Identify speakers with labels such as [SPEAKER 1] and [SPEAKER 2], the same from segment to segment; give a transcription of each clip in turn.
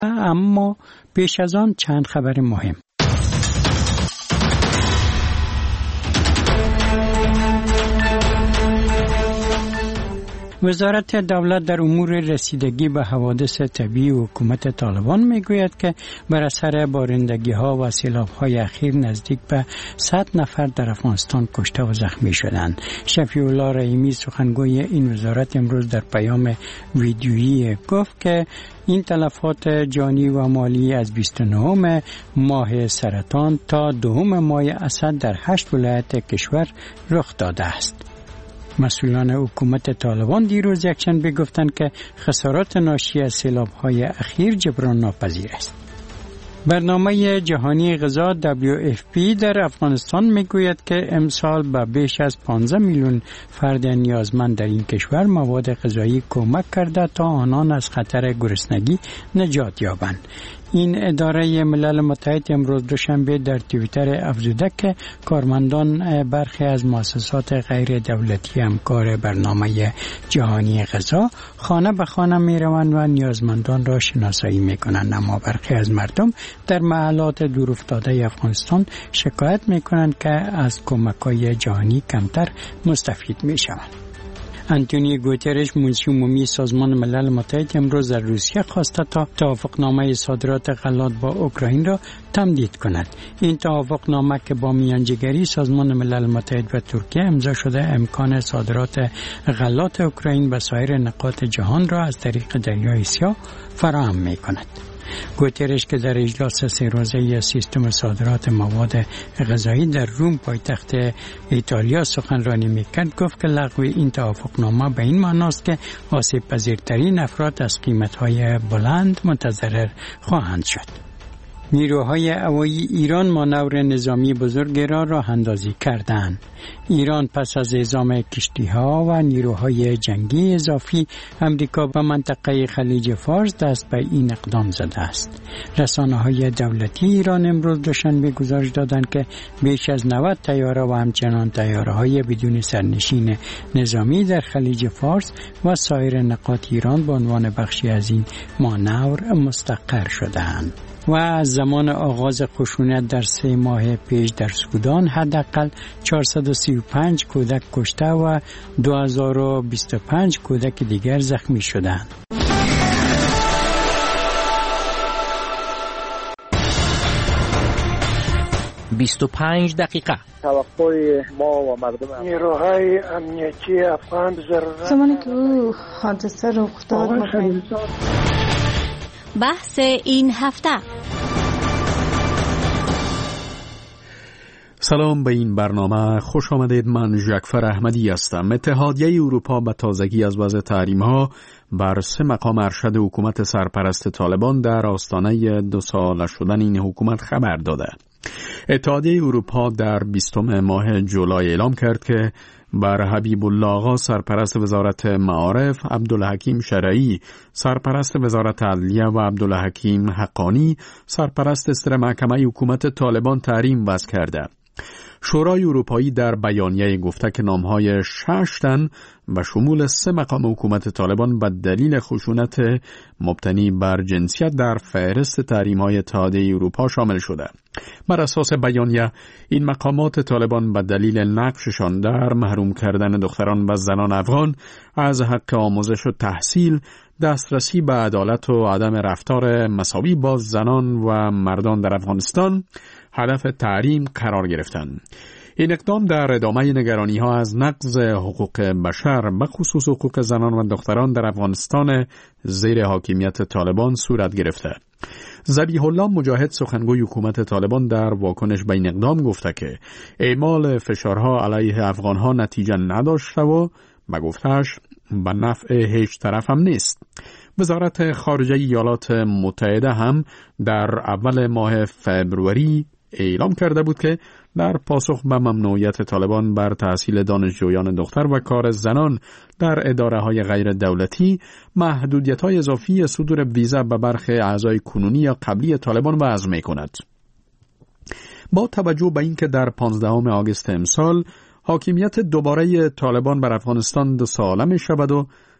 [SPEAKER 1] اما پیش از آن چند خبر مهم. وزارت دولت در امور رسیدگی به حوادث طبیعی و حکومت طالبان میگوید که بر اثر بارندگی ها و سیلاب های اخیر نزدیک به 100 نفر در افغانستان کشته و زخمی شدند. شفیع الله رحیمی سخنگوی این وزارت امروز در پیام ویدیویی گفت که این تلفات جانی و مالی از 29 ماه سرطان تا 2 ماه اسد در 8 ولایت کشور رخ داده است. مسئولان حکومت طالبان دیروز یکشنبه گفتند که خسارات ناشی از سیلاب‌های اخیر جبران ناپذیر است. برنامه جهانی غذا WFP در افغانستان میگوید که امسال به بیش از 15 میلیون فرد نیازمند در این کشور مواد غذایی کمک کرده تا آنان از خطر گرسنگی نجات یابند. این اداره ملل متحد امروز دوشنبه در توییتر افزوده که کارمندان برخی از مؤسسات غیر دولتی همکار برنامه جهانی غذا خانه به خانه می روند و نیازمندان را شناسایی می کنند، اما برخی از مردم در محلات دورافتاده افغانستان شکایت می کنند که از کمک‌های جهانی کمتر مستفید می شوند. آنتونیو گوترش منشی عمومی سازمان ملل متحد امروز در روسیه خواسته تا توافقنامه صادرات غلات با اوکراین را تمدید کند. این توافقنامه که با میانجیگری سازمان ملل متحد و ترکیه امضا شده امکان صادرات غلات اوکراین به سایر نقاط جهان را از طریق دریای سیاه فراهم می کند. گوترش که در اجلاس 3 روزه سیستم صادرات مواد غذایی در روم پایتخت ایتالیا سخنرانی میکرد گفت که لغو این توافقنامه به این معناست که آسیب پذیرترین افراد از قیمت‌های بلند متضرر خواهند شد. نیروهای هوایی ایران مانور نظامی بزرگی را راه اندازی کردند. ایران پس از اعزام کشتی‌ها و نیروهای جنگی اضافی امریکا به منطقه خلیج فارس دست به این اقدام زده است. رسانه‌های دولتی ایران امروز دوشنبه گزارش دادند که بیش از 90 طیاره و همچنان طیاره‌های بدون سرنشین نظامی در خلیج فارس و سایر نقاط ایران به عنوان بخشی از این مانور مستقر شدند. و از زمان آغاز خشونت در 3 ماه پیش در سودان حداقل 435 کودک کشته و 2025 کودک دیگر زخمی شدند.
[SPEAKER 2] 25 دقیقه.
[SPEAKER 3] توقع ما و مردم
[SPEAKER 4] نیروهای امنیتی افغان ضرورت
[SPEAKER 5] زمانی که او حادثه رخ داد
[SPEAKER 6] بحث این هفته.
[SPEAKER 7] سلام به این برنامه خوش آمدید. من ژکفر احمدی هستم. اتحادیه اروپا به تازگی از وضع تحریم‌ها بر 3 مقام ارشد حکومت سرپرست طالبان در آستانه 2 ساله شدن این حکومت خبر داده. اتحادیه اروپا در 20 ماه جولای اعلام کرد که بر حبیب الله آقا سرپرست وزارت معارف، عبدالحکیم شرعی سرپرست وزارت عدلیه و عبدالحکیم حقانی سرپرست سر محکمه حکومت طالبان تحریم وضع کرده. شورای اروپایی در بیانیه گفته که نامهای 6 تن به شمول 3 مقام حکومت طالبان به دلیل خشونت مبتنی بر جنسیت در فهرست تحریم‌های اتحادیه اروپا شامل شده. بر اساس بیانیه این مقامات طالبان به دلیل نقششان در محروم کردن دختران و زنان افغان از حق آموزش و تحصیل، دسترسی به عدالت و عدم رفتار مساوی با زنان و مردان در افغانستان هدف تحریم قرار گرفتند. این اقدام در ادامه نگرانی‌ها از نقض حقوق بشر به خصوص حقوق زنان و دختران در افغانستان زیر حاکمیت طالبان صورت گرفته. ذبیح الله مجاهد سخنگوی حکومت طالبان در واکنش به این اقدام گفته که اعمال فشارها علیه افغانها نتیجه نداشته و به گفته‌اش به نفع هیچ طرف هم نیست. وزارت خارجه ایالات متحده هم در اول ماه فبروری اعلام کرده بود که در پاسخ به ممنوعیت طالبان بر تحصیل دانشجویان دختر و کار زنان در اداره‌های غیر دولتی محدودیت‌های اضافی صدور ویزا به برخی اعضای کنونی یا قبلی طالبان وضع می‌کند. با توجه به اینکه در 15 آگوست امسال حاکمیت دوباره طالبان بر افغانستان 2 ساله می‌شود و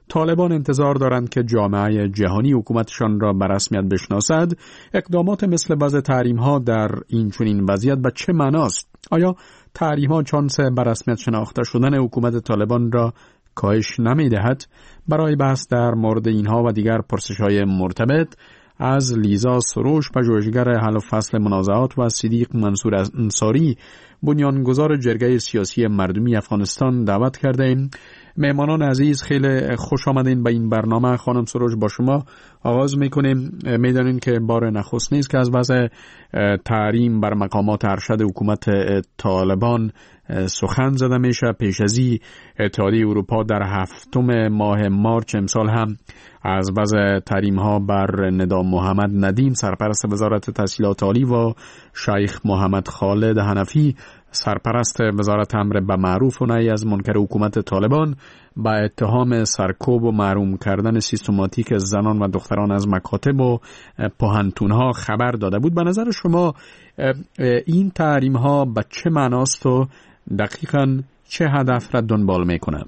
[SPEAKER 7] طالبان انتظار دارند که جامعه جهانی حکومتشان را به رسمیت بشناسد. اقدامات مثل وضع تحریم‌ها در این چنین وضعیت به چه معناست؟ آیا تحریم‌ها چانس به رسمیت شناخته شدن حکومت طالبان را کاهش نمی‌دهد؟ برای بحث در مورد اینها و دیگر پرسش‌های مرتبط از لیزا سروش، پژوهشگر حل و فصل منازعات، و صدیق منصور انصاری، بنیانگذار جرگه سیاسی مردمی افغانستان دعوت کرده ایم. مهمانان عزیز، خیلی خوش آمدین به این برنامه. خانم سروش، با شما آغاز میکنیم. میدانین که بار نخست نیست که از وضع تحریم بر مقامات ارشد حکومت طالبان سخن زده میشه. پیش از این اتحادیه اروپا در 7 ماه مارچ امسال هم از وضع تحریم ها بر ندام محمد ندیم، سرپرست وزارت تحصیلات عالی، و شیخ محمد خالد حنفی، سرپرست وزارت امر به معروف و نهی از منکر حکومت طالبان، با اتهام سرکوب و محروم کردن سیستماتیک زنان و دختران از مکاتب و پوهنتون‌ها خبر داده بود. به نظر شما این تحریم ها به چه معناست و دقیقاً چه هدف را دنبال میکنه؟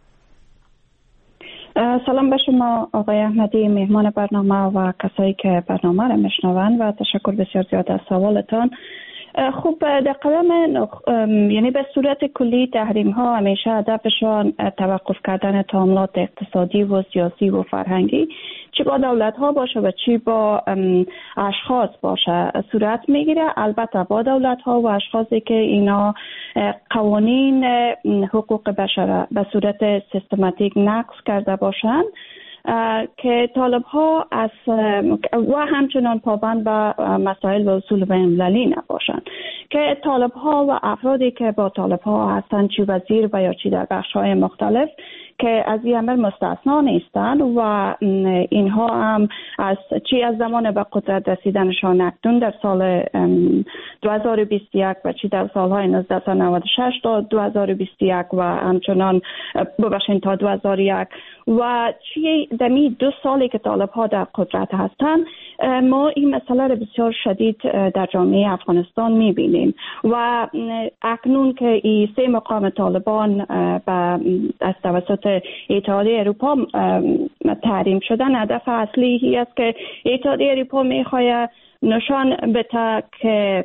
[SPEAKER 5] سلام به شما آقای احمدی، مهمان برنامه و کسایی که برنامه را میشنوند، و تشکر بسیار زیاد از سوالتان. خب در قدم یعنی به صورت کلی تحریم ها همیشه هدفشان توقف کردن تعاملات اقتصادی و سیاسی و فرهنگی، چی با دولت ها باشه و چی با اشخاص باشه، صورت میگیره. البته با دولت ها و اشخاصی که اینا قوانین حقوق بشر به صورت سیستماتیک نقض کرده باشند، که طالب ها و همچنان پابند به مسائل و اصول بین‌المللی نباشند، که طالب ها و افرادی که با طالب ها هستند، چی وزیر و یا چی در بخش های مختلف، که از این امر مستثنا نیستند و اینها هم از زمان به قدرت رسیدنشان اکنون در سال 2021 و چی در سالهای 1996 تا 2021 و همچنان ببخشید تا 2001 و چی دمی 2 سالی که طالب ها در قدرت هستند، ما این مسئله را بسیار شدید در جامعه افغانستان میبینیم و اکنون که این 3 مقام طالبان از توسط اتحادیه اروپا تحریم شدن، هدف اصلی هی است که اتحادیه اروپا میخواد نشان بده که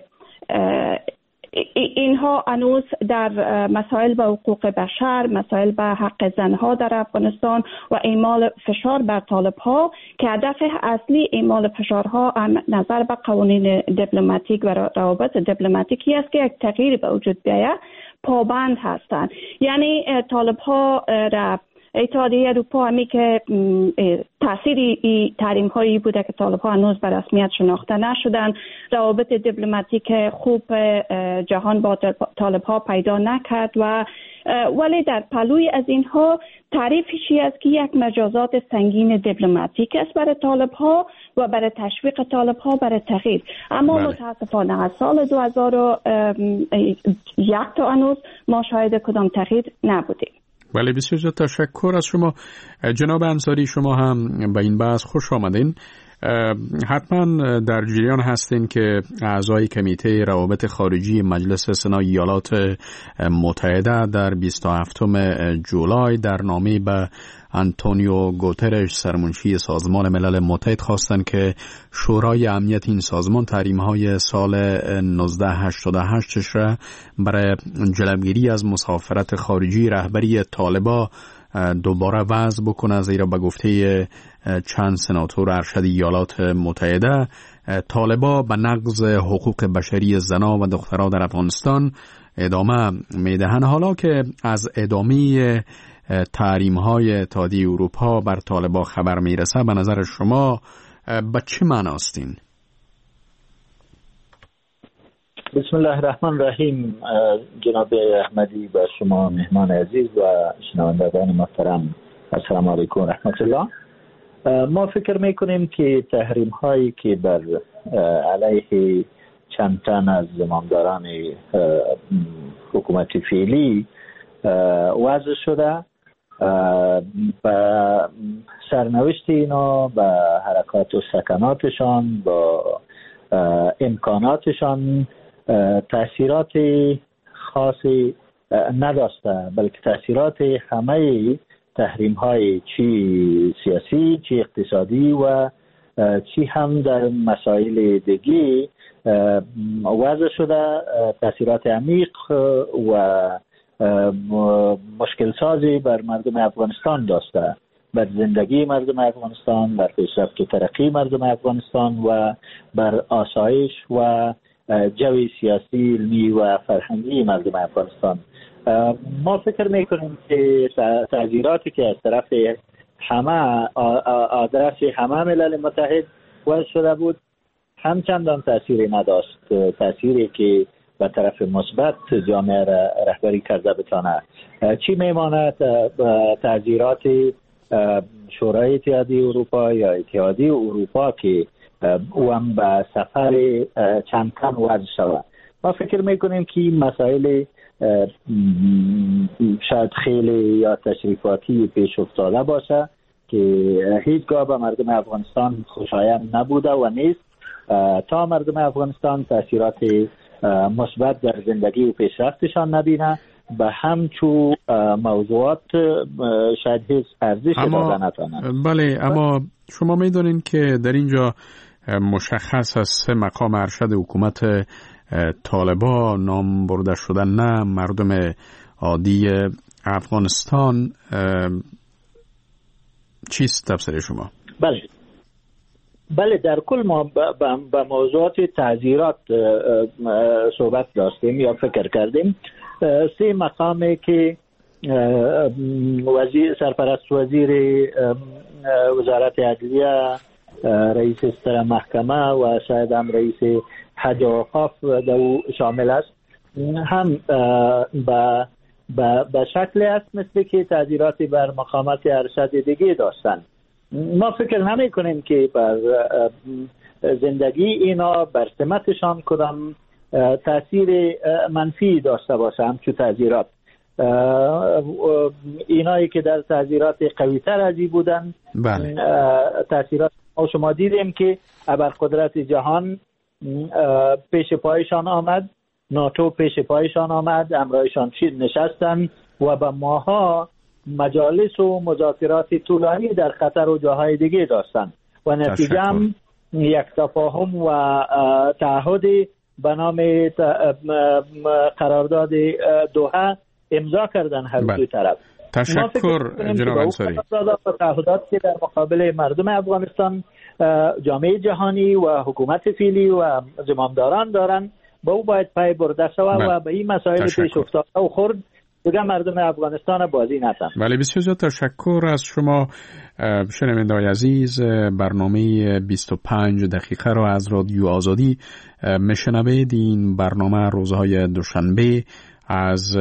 [SPEAKER 5] اینها هنوز در مسائل به حقوق بشر، مسائل به حق زنها در افغانستان و اعمال فشار بر طالب ها، که هدف اصلی اعمال فشارها نظر به قوانین دیپلماتیک و روابط دیپلماتیکی است که یک تغییر به وجود بیاید، پابند هستند. یعنی طالب ها را اتحادیه اروپا همی که تاثیر تحریم هایی بوده که طالب ها هنوز به رسمیت شناخته نشدن، روابط دیپلماتیک خوب جهان با طالب ها پیدا نکرد و ولی در پلوی از اینها تعریفشی است که یک مجازات سنگین دیپلماتیک است برای طالب ها و برای تشویق طالب ها برای تغییر. اما متاسفانه از سال 2001 تا هنوز ما شاهد کدام تغییر نبودیم.
[SPEAKER 7] بله، بسیار زیاد تشکر از شما جناب انصاری. شما هم به این بحث خوش آمدین. حتما در جریان هستین که اعضای کمیته روابط خارجی مجلس سنای ایالات متحده در 27 جولای در نامه به آنتونیو گوترش، سرمنشی سازمان ملل متحد، خواستند که شورای امنیت این سازمان تحریم‌های سال 1988 را برای جلوگیری از مسافرت خارجی رهبری طالبان دوباره وضع بکنه، زیرا به گفته چند سناتور ارشد ایالات متحده طالبان به نقض حقوق بشری زنان و دختران در افغانستان ادامه میدهند. حالا که از ادامه تحریم‌های اتحادیه اروپا بر طالبان خبر میرسه، به نظر شما به چه معناست این؟
[SPEAKER 3] بسم الله الرحمن الرحیم. جناب احمدی، با شما مهمان عزیز و شنوندگان محترم، السلام علیکم و رحمت الله. ما فکر میکنیم که تحریم هایی که بر علیه چند تن از زمامداران حکومت فعلی وضع شده، با سرنوشت اینا، با حرکات و سکناتشان، با امکاناتشان تأثیرات خاصی نداشته، بلکه تأثیرات همه تحریم های چی سیاسی، چی اقتصادی و چی هم در مسائل دیگه وضع شده تاثیرات عمیق و مشکل سازی بر مردم افغانستان داشته، بر زندگی مردم افغانستان، بر پیشرفت و ترقی مردم افغانستان و بر آسایش و جو سیاسی، علمی و فرهنگی مردم افغانستان. ما فکر میکنیم که تعذیراتی که از طرف همه آدرس همه ملل متحد وضع شده بود همچندان تأثیری نداشت، تأثیری که به طرف مثبت جامعه رهبری کرده بتانه. چی میماند تعذیرات شورای اتحادیه اروپا یا اتحادیه اروپا که او هم به سفر چند کم وضع شود. ما فکر میکنیم که مسائل شاید خیلی یا تشریفاتی پیش افتاده باشه که هیچگاه به مردم افغانستان خوشایند نبوده و نیست تا مردم افغانستان تاثیرات مثبت در زندگی و پیشرفتشان نبینه به همچون موضوعات شاید هیچ ارزش داده نتوانند.
[SPEAKER 7] بله، اما شما میدونین که در اینجا مشخص از 3 مقام ارشد حکومت طالبان نام برده شدن، نه مردم عادی افغانستان. چیست تفسیر شما؟
[SPEAKER 3] بله در کل ما به موضوعات تعذیرات صحبت داشتیم یا فکر کردیم. 3 مقامی که سرپرست وزیر وزارت عدلیه، رئیس ستر محکمه و شاید هم رئیس حج و اوقاف در شامل است، هم به شکل است مثل که تعذیراتی بر مقامات ارشد دیگه داشتن. ما فکر نمی کنیم که بر زندگی اینا بر سمتشان کدام تاثیر منفی داشته باشه. همچون تعذیرات اینایی که در تعذیرات قوی تر از این بودن، تاثیرات شما دیدیم که ابرقدرت جهان پیش پایشان آمد، ناتو پیش پایشان آمد، امرایشان نشستن و به ماها مجالس و مذاکرات طولانی در قطر و جاهای دیگه داشتن و نتیجه هم یک تفاهم و تعهد به نام قرارداد دوحه امضا کردن هر دو طرف.
[SPEAKER 7] تشکر جناب انصاری.
[SPEAKER 3] تعهدات که در مقابل مردم افغانستان جامعه جهانی و حکومت فعلی و زمامداران دارن با او باید پای برده شود و به این مسائل پیش افتاده و خورد دیگه مردم افغانستان بازی نتن.
[SPEAKER 7] بله، بسیار زیاد تشکر از شما شنونده‌های عزیز. برنامه 25 دقیقه را از رادیو آزادی میشنوید. این برنامه روزهای دوشنبه از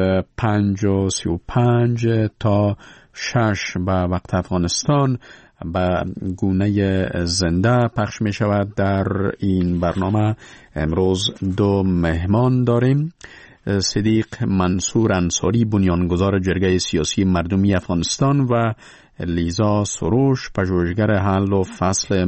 [SPEAKER 7] 5:35 تا 6 به وقت افغانستان به گونه زنده پخش می شود. در این برنامه امروز 2 مهمان داریم. صدیق منصور انصاری، بنیانگذار جرگه سیاسی مردمی افغانستان، و لیزا سروش، پژوهشگر حل و فصل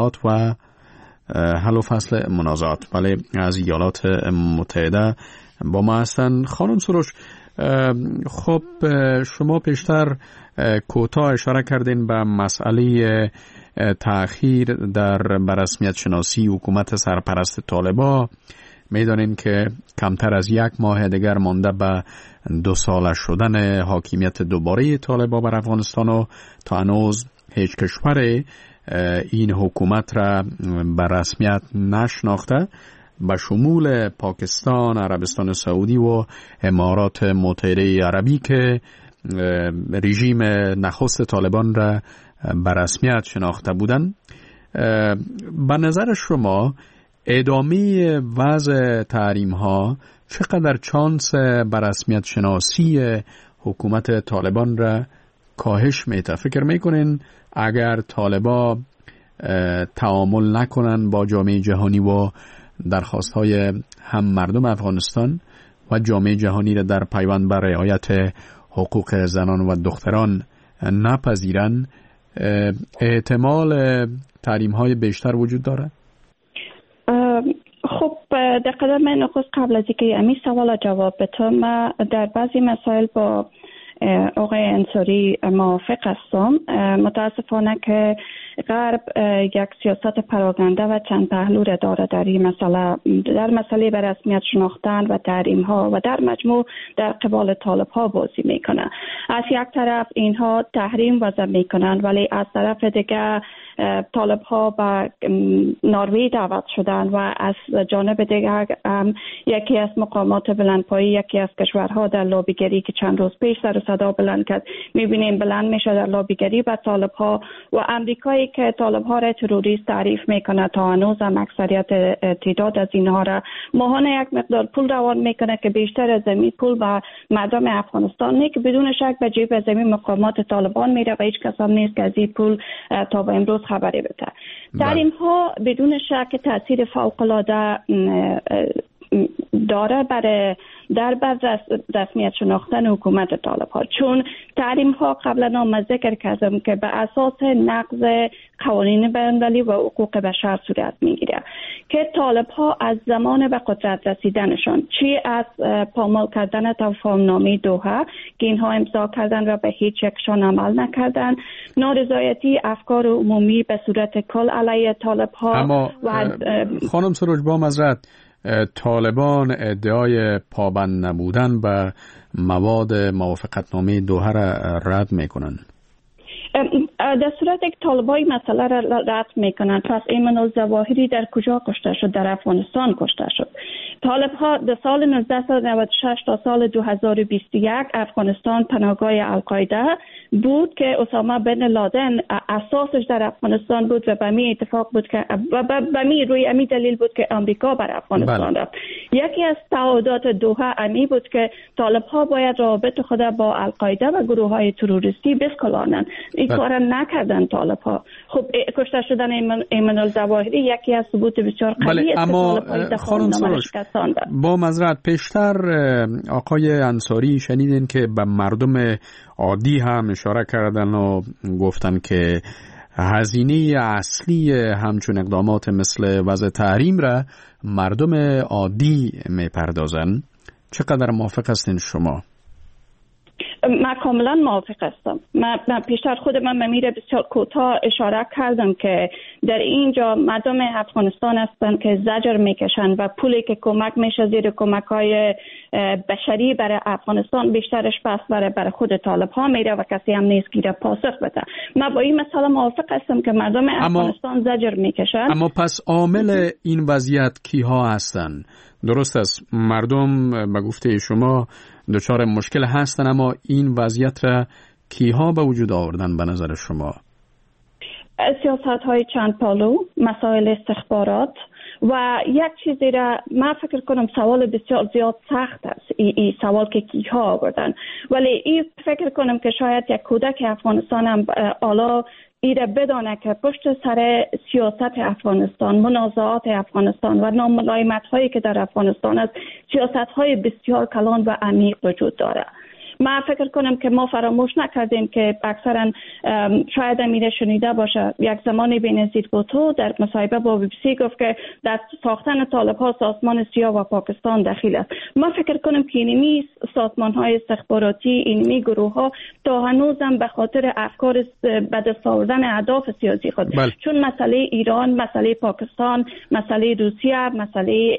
[SPEAKER 7] منازعات بله از ایالات متحده با ما هستن. خانم سروش، خب شما پیشتر کوتاه اشاره کردین به مسئله تأخیر در برسمیت شناسی حکومت سرپرست طالبان. میدانین که کمتر از 1 ماه دیگر مانده به 2 ساله شدن حاکمیت دوباره طالبان بر افغانستان و تا هنوز هیچ کشور این حکومت را به رسمیت نشناخته، به شمول پاکستان، عربستان سعودی و امارات متحده عربی که رژیم نخست طالبان را به رسمیت شناخته بودند. به نظر شما ادامه وضع تحریم ها چقدر چانس به رسمیت شناسی حکومت طالبان را کاهش میده؟ فکر میکنین اگر طالبان تعامل نکنن با جامعه جهانی و درخواست‌های هم مردم افغانستان و جامعه جهانی را در پیوند بر رعایت حقوق زنان و دختران نپذیرن، احتمال تحریم‌های بیشتر وجود داره؟
[SPEAKER 5] خب در قدم نخست قبل از اینکه امی سوال جواب بدم، در بعضی مسائل با آقای انصاری موافق هستم. متاسفانه که غرب یک سیاست پراکنده و چند پهلو را داره در این مسئله، در مسئله به رسمیت شناختن و تحریم ها و در مجموع در قبال طالب ها بازی میکنه. از یک طرف اینها تحریم وضع میکنن، ولی از طرف دیگه طالب ها به نروژ دعوت شدن و از جانب دیگر یکی از مقامات بلندپایه، یکی از کشورها در لابیگری که چند روز پیش سر و صدا بلند کرد، میبینیم بلند میشه در لابیگری به طالب ها و امریکایی که طالب ها را تروریست تعریف میکنه تا هنوز هم اکثریت تعداد از اینها را ماهانه یک مقدار پول روان میکنه که بیشتر از زمین پول به مردم افغانستان نیست که بدون شک به جیب زمین مقامات طالبان میره و هیچ کس هم نیست که از این پول تا به امروز خبری بده. تحریم ها بدون شک تاثیر فوق العاده داره در رسمیت شناختن حکومت طالب ها، چون تحریم ها قبلا هم ذکر کردم که به اساس نقض قوانین بین‌المللی و حقوق بشر صورت میگیره که طالب ها از زمان به قدرت رسیدنشان، چی از پامال کردن تفاهم‌نامه دوحه که اینها امضا کردن و به هیچ یکشان عمل نکردن، نارضایتی افکار عمومی به صورت کل علیه طالب ها.
[SPEAKER 7] اما خانم سروج با معذرت، طالبان ادعای پابند نبودن به مواد موافقتنامه دوحه را رد میکنن.
[SPEAKER 5] در صورت که طالبای مسئله را رد میکنن، پس ایمن الظواهری در کجا کشته شد؟ در افغانستان کشته شد. طالب ها در سال 1996 تا سال 2021 افغانستان پناهگاه القاعده بود که اسامه بن لادن اساسش در افغانستان بود و به می اتفاق بود که به می روی امی دلیل بود که آمریکا بر افغانستان رفت. یکی از تعهدات دوحه امی بود که طالب ها باید رابط خود با القاعده و گروه های تروریستی بسکلانند. این کار نکردن طالب ها. خب کشته شدن ایمن الظواهری یکی از ثبوت بسیار قوی است.
[SPEAKER 7] اما خانم سروش با معذرت، پیشتر آقای انصاری شنیدین که به مردم عادی هم اشاره کردن و گفتن که هزینه اصلی همچون اقدامات مثل وضع تحریم را مردم عادی میپردازن. چقدر موافق هستین شما؟
[SPEAKER 5] من کاملا موافق هستم. من پیشتر خود من میره بسیار کوتاه اشاره کردم که در اینجا مردم افغانستان هستند که زجر میکشن و پولی که کمک میشه زیر کمک‌های بشری برای افغانستان بیشترش پس برای خود طالب ها میره و کسی هم نیست که پاسخ بده. من با این مسئله موافق هستم که مردم افغانستان زجر میکشن.
[SPEAKER 7] اما پس عامل این وضعیت کیها هستند؟ درست است مردم به گفته شما دچار مشکل هستن، اما این وضعیت را کیها به وجود آوردن به نظر شما؟
[SPEAKER 5] سیاست های چند پالو، مسائل استخبارات و یک چیزی را من فکر کنم سوال بسیار زیاد سخت است، این سوال که کیها آوردن، ولی این فکر کنم که شاید یک کودک افغانستان هم حالا ایره بدانه که پشت سر سیاست افغانستان، منازعات افغانستان و ناملایمت هایی که در افغانستان است، سیاست های بسیار کلان و عمیق وجود داره. من فکر کنم که ما فراموش نکردیم که اکثرا شاید میره شنیده باشه یک زمانی بینظیر بوتو در مصاحبه با بی بی سی گفت که در ساختن طالب ها سازمان سیاه و پاکستان دخیل است. من فکر کنم که اینمی سازمان های استخباراتی، اینمی گروه ها تا هنوزم به خاطر افکار به دست آوردن اهداف سیاسی خود چون مسئله ایران، مسئله پاکستان، مسئله روسیه، مسئله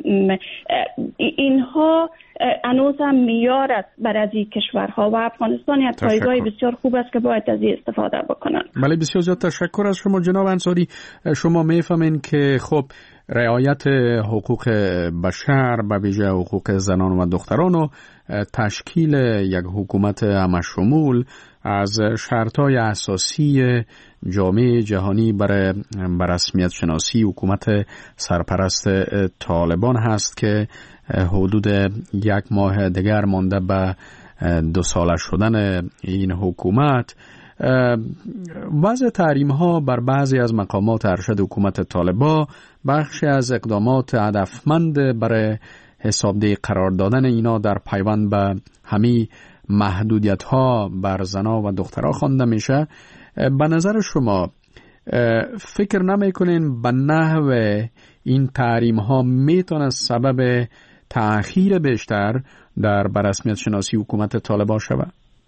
[SPEAKER 5] اینها هنوز هم میار است برای این کشورها و افغانستان یک پایگاه بسیار خوب است که باید از این استفاده بکنن.
[SPEAKER 7] بله بسیار زیاد تشکر از شما جناب انصاری. شما میفهمین که خب رعایت حقوق بشر به ویژه حقوق زنان و دختران و تشکیل یک حکومت همشمول از شرطهای اساسی جامعه جهانی برای رسمیت شناسی حکومت سرپرست طالبان هست که حدود یک ماه دیگر مانده به 2 ساله شدن این حکومت. وضع تحریم ها بر بعضی از مقامات ارشد حکومت طالبان بخشی از اقدامات هدفمند برای حسابدهی قرار دادن اینا در پیوند به همین محدودیت ها بر زنا و دخترها خوانده میشه. به نظر شما فکر نمیکنین به نحو این تحریم ها میتونه سبب تأخیر بیشتر در رسمیت شناسی حکومت طالبان شود؟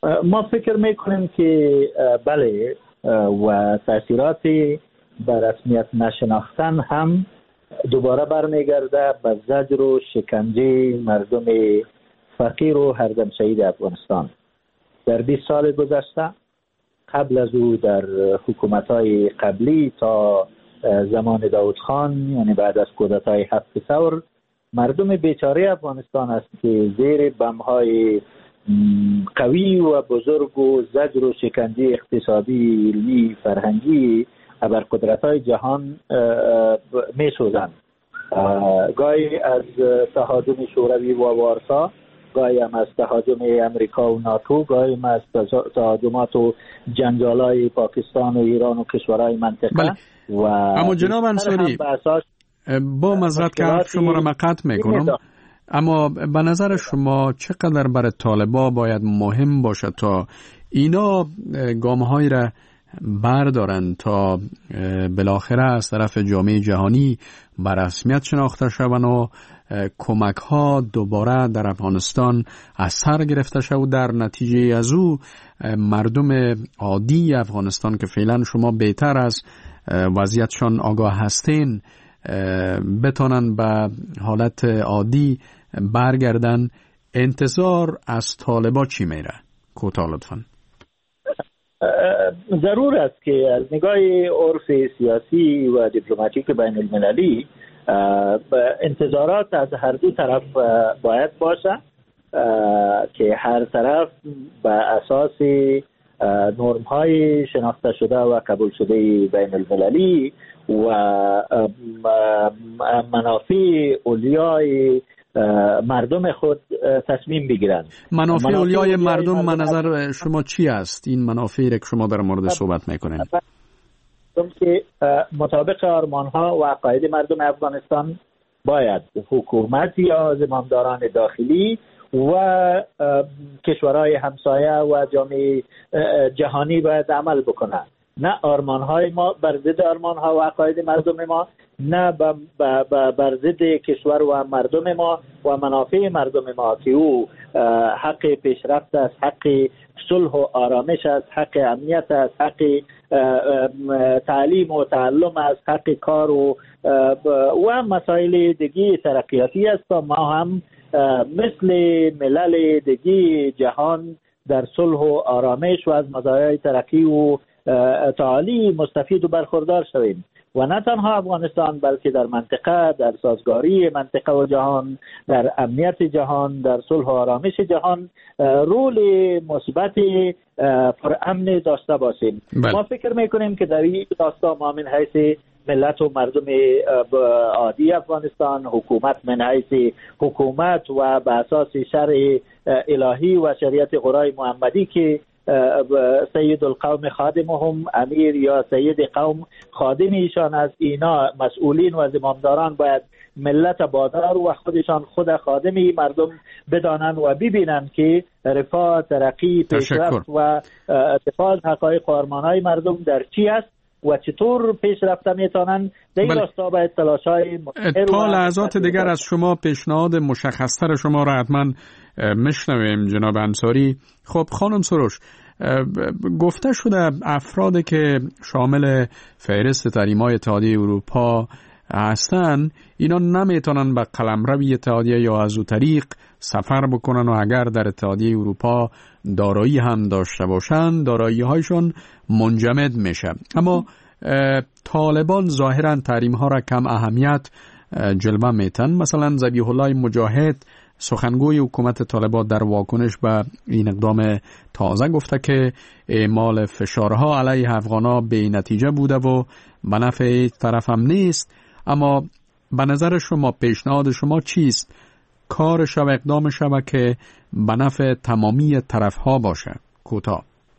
[SPEAKER 3] ما فکر میکنیم که بله و تاثیرات به رسمیت نشناختن هم دوباره برمیگرده به زجر و شکنجه مردم فقیر و هردم شهید افغانستان. در 20 سال گذشته قبل از او در حکومت‌های قبلی تا زمان داود خان، یعنی بعد از کودتای 7 ثور، مردم بیچاره افغانستان است که زیر بم‌های قوی و بزرگ و زجر و شکنجه اقتصادی، علمی، فرهنگی ابرقدرت‌های جهان می‌سوزند. گاهی از تهاجم شوروی و وارسا، گاهی هم از تهاجم امریکا و ناتو، گاهی هم از تهاجمات و جنجال‌های پاکستان و ایران و کشورهای منطقه.
[SPEAKER 7] بله.
[SPEAKER 3] و
[SPEAKER 7] اما جناب انصاری، با معذرت که شما را قطع میکنم، اما به نظر شما چقدر برای طالبا باید مهم باشه تا اینا گام‌هایی را بردارن تا بالاخره از طرف جامعه جهانی به رسمیت شناخته شوند و کمک ها دوباره در افغانستان از سر گرفته شود و در نتیجه از او مردم عادی افغانستان که فعلا شما بهتر از وضعیتشان آگاه هستین بتونن به حالت عادی برگردن؟ انتظار از طالبا چی میره؟ کوتاه لطفاً.
[SPEAKER 3] ضرور است که از نگاه عرف سیاسی و دیپلماتیک بین المللی انتظارات از هر دو طرف باید باشه که هر طرف به اساس نرم‌های شناخته شده و قبول شده بین المللی و منافع اولیای مردم خود تصمیم بگیرند.
[SPEAKER 7] منافع اولیای مردم به نظر شما چی است؟ این منافعی که شما در مورد صحبت میکنین
[SPEAKER 3] که مطابق آرمان‌ها و عقاید مردم افغانستان باید حکومت یا زمامداران داخلی و کشورهای همسایه و جامعه جهانی باید عمل بکنند. نه آرمان‌های ما بر ضد آرمان‌ها و عقاید مردم ما، نه بر ضد کشور و مردم ما و منافع مردم ما که او حق پیشرفت است، حق صلح و آرامش است، حق امنیت است، حق تعلیم و تعلم است، حق کار و مسائل دیگه ترقیاتی است تا ما هم مثل ملل دیگه جهان در صلح و آرامش و از مزایای ترقی و تعالی مستفید و برخوردار شویم. و نه تنها افغانستان بلکه در منطقه، در سازگاری منطقه و جهان، در امنیت جهان، در صلح و آرامش جهان رول مثبت پرامن داشته باشیم. ما فکر میکنیم که در این داستان ما من حیث ملت و مردم عادی افغانستان، حکومت من حیث حکومت و به اساس شرع الهی و شریعت قرآن محمدی که سید القوم خادمهم، امیر یا سید قوم خادم ایشان از اینا مسئولین و زمامداران باید ملت بادار و خودشان خود خادمی مردم بدانند و ببینند که رفاه، ترقی، پیشرفت و دفاع حقایق و آرمان‌های مردم در چی است و چطور پیش رفته میتونن. در این راستا باید تلاش‌های
[SPEAKER 7] تا لحظات دیگر از شما پیشنهاد مشخص‌تر شما را حتما میشنویم جناب انصاری. خب خانم سروش، گفته شده افرادی که شامل فهرست تحریم‌های اتحادیه اروپا هستن اینا نمیتونن به قلمرو اتحادیه یا از او طریق سفر بکنن و اگر در اتحادیه اروپا دارایی هم داشته باشن دارایی‌هایشون منجمد میشه. اما طالبان ظاهرا تحریم‌ها را کم اهمیت جلوه میتن. مثلا ذبیح الله مجاهد سخنگوی حکومت طالبان در واکنش به این اقدام تازه گفته که اعمال فشارها علیه افغانا بی نتیجه بوده و به نفع طرف هم نیست. اما به نظر شما پیشنهاد شما چیست؟ کار شب اقدام شب که به نفع تمامی طرف ها باشه؟ کوتاه.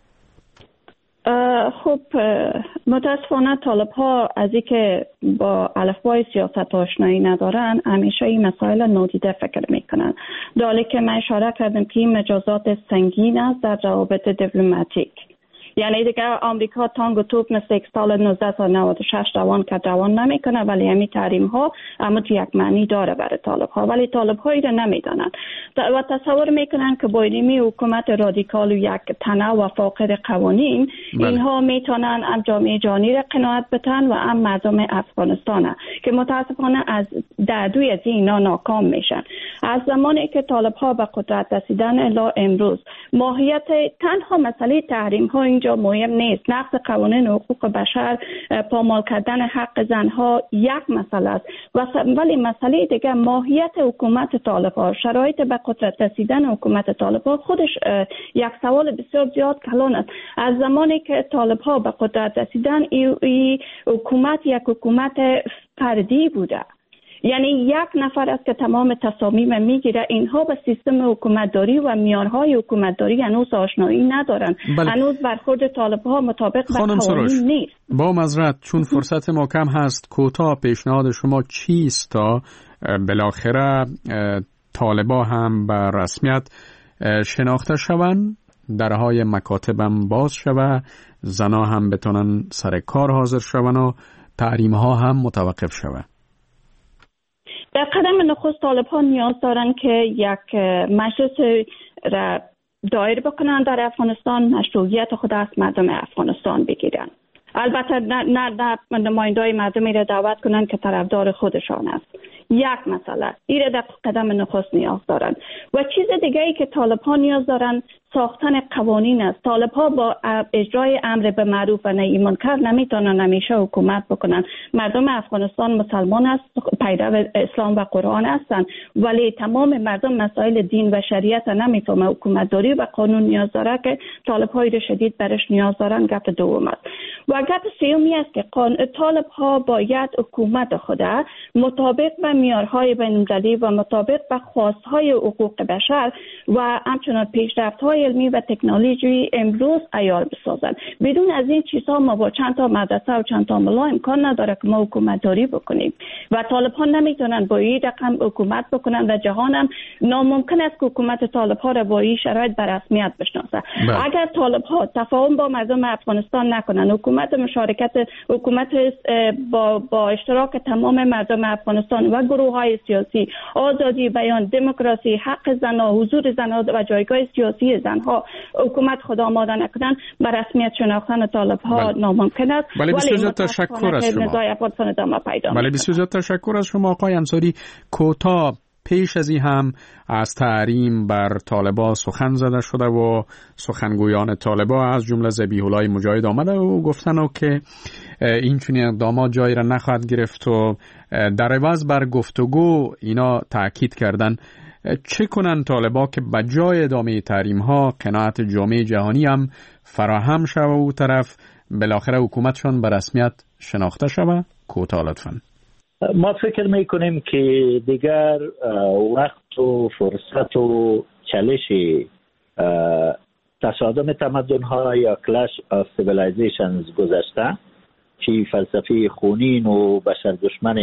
[SPEAKER 5] خب متاسفانه طالب ها از این که با الفبای سیاست آشنایی ندارن همیشه این مسائل نادیده فکر میکنن. در حالی که من اشاره کردم که این مجازات سنگین است در روابط دیپلماتیک. یعنی دیگه آمریکا تانگ و توپ مثل سال 1996 دوان نمیکنه، ولی همین تحریم ها اما یک معنی داره برای طالب ها، ولی طالب ها ایره نمیدانن و تصور میکنن که با اینمی حکومت رادیکال و یک تنوع و فاقد قوانین اینها میتونن هم جامعه جهانی را قناعت بتن و هم مردم افغانستان که متاسفانه از دوی از اینا ناکام میشن. از زمانی که طالب ها به قدرت رسیدن الی امروز ماهیت تنها مسئله تحریم ها اینجا مهم نیست، نقض قوانین حقوق بشر، پامال کردن حق زنها یک مسئله است، ولی مسئله دیگه ماهیت حکومت طالب ها، شرایط به قدرت رسیدن حکومت طالب ها خودش یک سوال بسیار زیاد کلان است. از زمانی که طالب ها به قدرت رسیدن ای حکومت یک حکومت فردی بوده، یعنی یک نفر است که تمام تصامیم میگیره. اینها به سیستم حکومتداری و معیارهای حکومتداری هنوز آشنایی ندارن. هنوز برخورد طالب‌ها مطابق با قوانین نیست.
[SPEAKER 7] با معذرت چون فرصت ما کم هست، کوتاه پیشنهاد شما چیست تا بالاخره طالب‌ها هم به رسمیت شناخته شوند، درهای مکاتبم باز شوه، زنا هم بتونن سر کار حاضر شوند و تحریم‌ها هم متوقف شوه؟
[SPEAKER 5] در قدم نخست طالب ها نیاز دارن که یک مجلس را دایر بکنن در افغانستان، مشروعیت خود از مردم افغانستان بگیرن. البته نه نمایندای مردمی را دعوت کنن که طرفدار خودشان است. یک مسئله این در قدم نخست نیاز دارن. و چیز دیگه ای که طالب ها نیاز دارن ساختن قوانین است. طالب ها با اجرای امر به معروف و نهی منکر نمیتونن همیشه حکومت بکنن. مردم افغانستان مسلمان است، پیرو اسلام و قرآن هستند، ولی تمام مردم مسائل دین و شریعت نمیفهمه. حکومت داری و قانون نیاز داره که طالب های شدید برش نیاز دارن. گپ دوم است. و گپ سومی است که طالب ها باید حکومت خود مطابق به معیارهای بین‌المللی و مطابق به خواستهای حقوق بشر و همچنان پیشرفت‌های علمی و تکنولوژی امروز عیار بسازند. بدون از این چیزها ما با چند تا مدرسه و چند تا ملا امکان نداره که ما حکومت داری بکنیم و طالب ها نمیتونن با این رقم حکومت بکنن و جهان هم ناممکن است که حکومت طالب ها را با این شرایط به رسمیت بشناسه. اگر طالب ها تفاهم با مردم افغانستان نکنن، حکومت با اشتراک تمام مردم افغانستان و گروه‌های سیاسی، آزادی بیان، دموکراسی، حق زنها، حضور زنها و جایگاه سیاسی زنها حکومت خود آماده نکنن، به رسمیت شناختن طالب ها ناممکن است.
[SPEAKER 7] ولی بسیار تشکر از شما. ولی بسیار تشکر از شما آقای انصاری. کوتاه پیش از این هم از تحریم بر طالبا سخن زده شده و سخنگویان طالبا از جمله ذبیح الله مجاهد آمده و گفتن که این چنین اقدامات جایی را نخواهد گرفت و در عوض بر گفتگو اینا تاکید کردن. چه کنن طالبا که بجای ادامه تحریم ها قناعت جامعه جهانی هم فراهم شوه و طرف بالاخره حکومتشون به رسمیت شناخته شوه؟ کوتاه لطفاً.
[SPEAKER 3] ما فکر میکنیم که دیگر وقت و فرصت و چالش تصادم تمدن ها یا کلاش آف سیویلایزیشنز گذشته، چی فلسفه خونین و بشر دشمن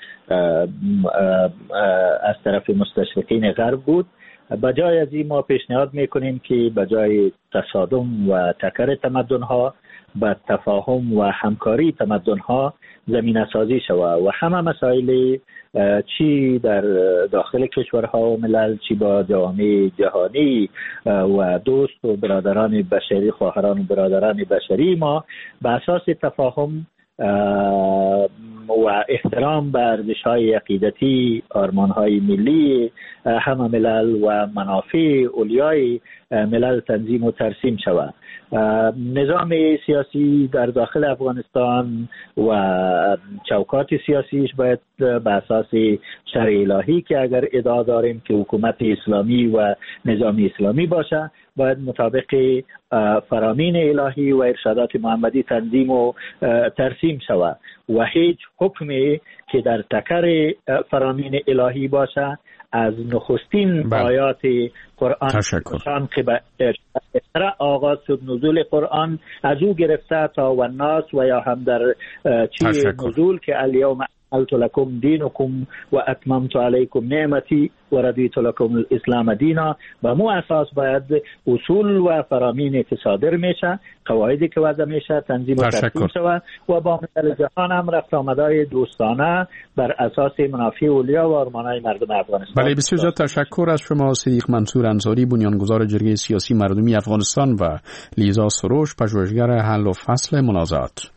[SPEAKER 3] از طرف مستشرقین غرب بود. بجای از این ما پیشنهاد میکنیم که بجای تصادم و تکر تمدن ها با تفاهم و همکاری تمدن ها زمینه سازی شود و همه مسائل چی در داخل کشورها و ملل، چی با جامعه جهانی و دوست و برادران بشری، خواهران و برادران بشری ما به اساس تفاهم و احترام به ارزش‌های عقیدتی، آرمان‌های ملی همه ملل و منافع اولیای ملل تنظیم و ترسیم شود. نظام سیاسی در داخل افغانستان و چوکات سیاسیش باید به اساس شرع الهی که اگر ادعا داریم که حکومت اسلامی و نظام اسلامی باشه، باید مطابق فرامین الهی و ارشادات محمدی تنظیم و ترسیم شود و هیچ حکمی که در تکر فرامین الهی باشه از نخستین آیات قرآن که به آغاز شد نزول قرآن از او گرفته تا و الناس و یا هم در چی نزول که الیوم اکملت لکم دینکم و اتممت علیکم نعمتی و رضیت لکم الاسلام دینا. به مو اساس باید اصول و فرامینی که صادر میشه، قواعدی که وضع میشه تنظیم و ترتیب شود و با ملل جهان هم رفت آمدهای دوستانه بر اساس منافع اولیا و آرمانهای مردم افغانستان.
[SPEAKER 7] بله، بسیار زیاد تشکر از شما صدیق منصور انصاری، بنیانگذار جرگه سیاسی مردمی افغانستان و لیزا سروش، پژوهشگر حل و فصل منازعات.